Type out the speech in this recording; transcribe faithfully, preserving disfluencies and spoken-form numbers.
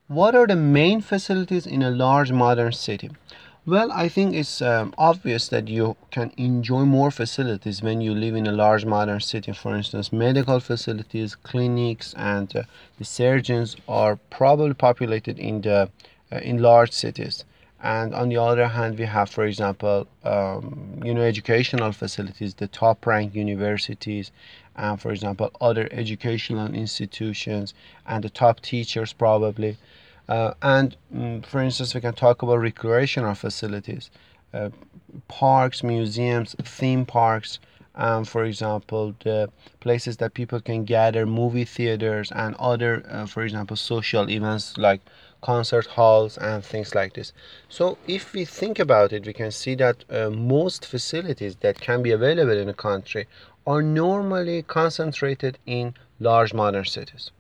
What are the main facilities in a large modern city? Well, I think it's um, obvious that you can enjoy more facilities when you live in a large modern city. For instance, medical facilities, clinics, and uh, the surgeons are probably populated in the uh, in large cities. And on the other hand, we have, for example, um, you know, educational facilities, the top-ranked universities, and for example, other educational institutions, and the top teachers probably. Uh, and mm, for instance, we can talk about recreational facilities, uh, parks, museums, theme parks, um, for example, the places that people can gather, movie theaters, and other, uh, for example, social events like concert halls and things like this. So, if we think about it, we can see that uh, most facilities that can be available in a country are normally concentrated in large modern cities.